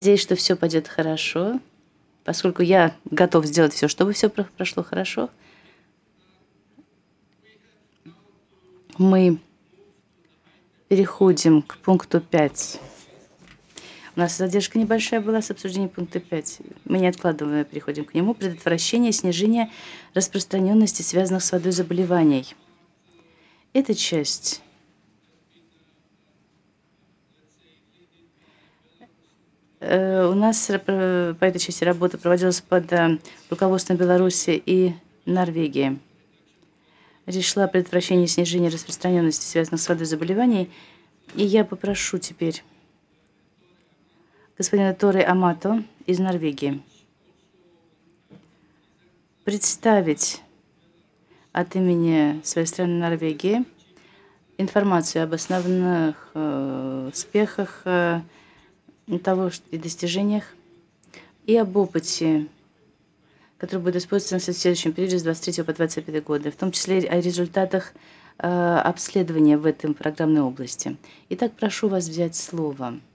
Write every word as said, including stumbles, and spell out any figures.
Надеюсь, что всё пойдёт хорошо, поскольку я готов сделать всё, чтобы всё про прошло хорошо. Мы переходим к пункту пять. У нас задержка небольшая была с обсуждением пункта пять. Мы не откладывая переходим к нему. Предотвращение, снижение распространённости связанных с водой заболеваний. Эта часть э, у нас р п по этой части работа проводилась под, э, руководством Беларуси и Норвегии. Речь шла о предотвращении и снижении распространённости связанных с водой заболеваний. И я попрошу теперь господина Торе Амато из Норвегии представить от имени своей страны Норвегии информацию об основных, э, успехах, э, того ш и достижениях, и об опыте, который будет использоваться в следующем периоде с двадцать третьего по двадцать пятый годы, в том числе и о результатах, э, обследования в этом программной области. Итак, прошу вас взять слово.